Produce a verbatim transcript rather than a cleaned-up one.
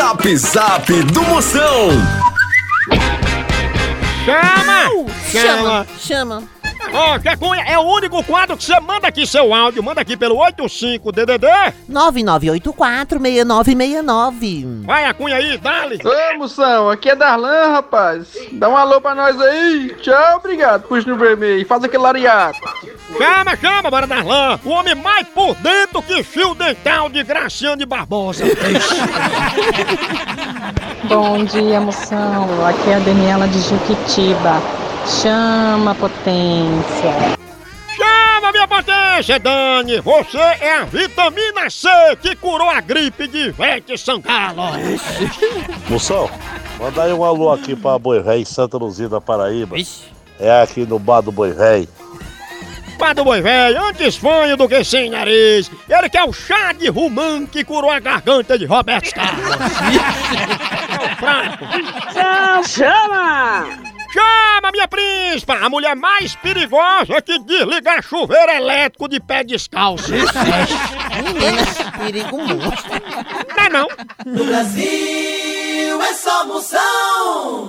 Zap Zap do Moção. Chama! Chama, chama. Ó, Zé Cunha, é o único quadro que você manda aqui seu áudio. Manda aqui pelo oito cinco D D D. nove nove oito quatro, seis nove seis nove. Vai a Cunha aí, dale. Ô, Moção, aqui é Darlan, rapaz. Dá um alô pra nós aí. Tchau, obrigado. Puxa no vermelho. Faz aquele lariato. Chama, chama, bora Darlan. O homem mais por dentro que fio dental de Graciane Barbosa. Bom dia, Moção. Aqui é a Daniela de Juquitiba. Chama, potência. Chama, minha potência, Dani. Você é a vitamina C que curou a gripe de Ivete Sangalo. Moção, manda aí um alô aqui pra Boi Véi em Santa Luzia da Paraíba. É aqui no bar do Boi Véi. Bar do Boi Véi, antes fanho do que sem nariz. Ele que é o chá de rumã que curou a garganta de Roberto Carlos. É o fraco. Tchau, chama! Chama, minha príncipa, a mulher mais perigosa que desligar chuveiro elétrico de pé descalço. Menina, perigo monstro. Não é não. No Brasil é só Moção.